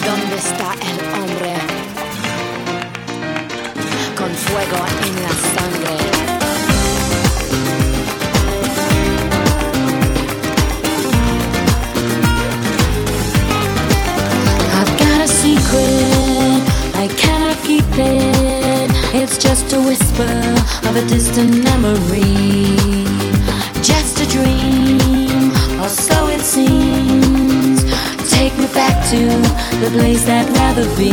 ¿Dónde está el hombre? Con fuego en la sangre. I've got a secret, I cannot keep it. It's just a whisper of a distant memory. Just a dream, or so it seems. Take me back to the place I'd rather be.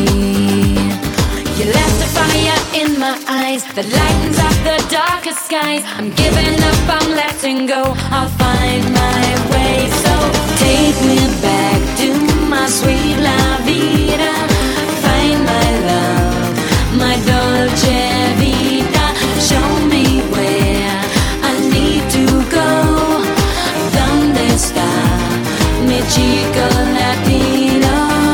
You left a fire in my eyes that lightens up the darkest skies. I'm giving up, I'm letting go, I'll find my way. So take me back to my sweet la vida. Find my love, my dolce vita. Show me where I need to go. ¿Dónde está mi chico latino?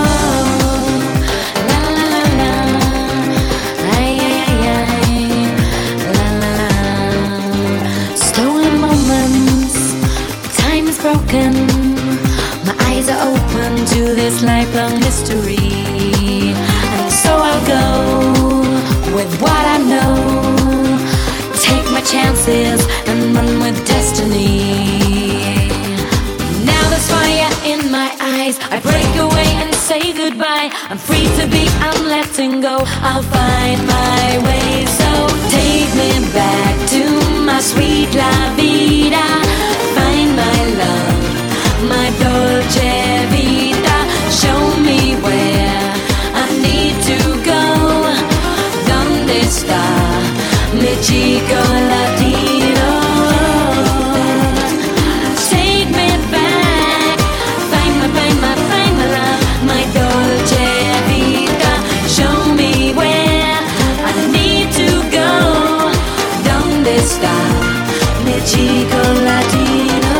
La la la la, ay ay ay ay, la la la. Stolen moments, time is broken. My eyes are open to this lifelong history, and so I'll go with what I know. Take my chances and run with destiny. Now there's fire in my eyes. I break away and say goodbye. I'm free to be, I'm letting go. I'll find my way. So take me back to my sweet la vida. Find my love, my dolce vita. Show me where I need to go. ¿Dónde está mi chico latino? Take me back. Find my love, my dolce vita. Show me where I need to go. ¿Dónde está mi chico latino?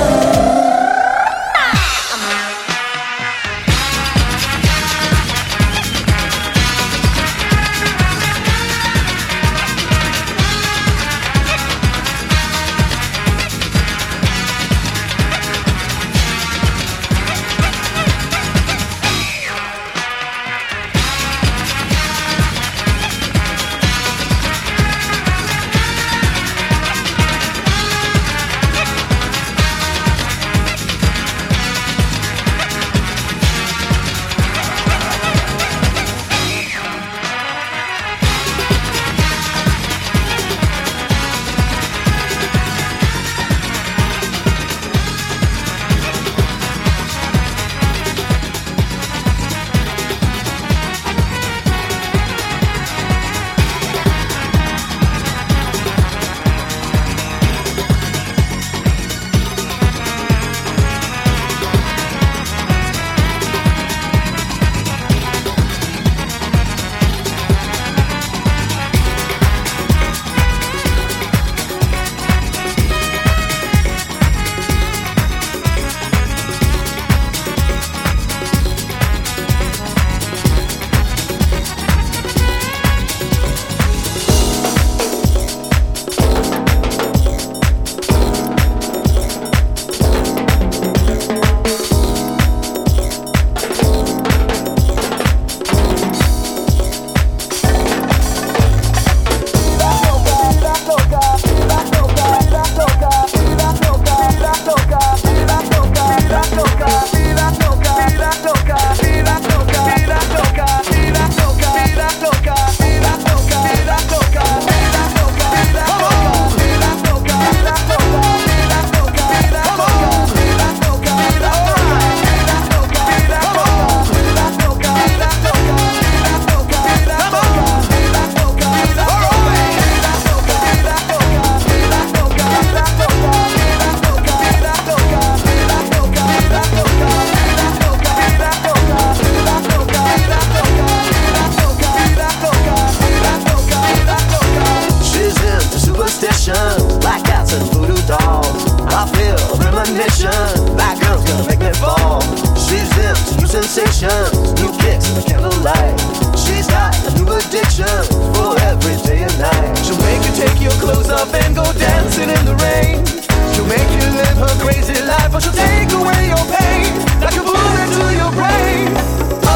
New kicks in the candlelight. She's got a new addiction for every day and night. She'll make you take your clothes off and go dancing in the rain. She'll make you live her crazy life, but she'll take away your pain like a bullet to your brain.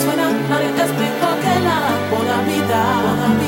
suena, nadie te explicó que la por la vida.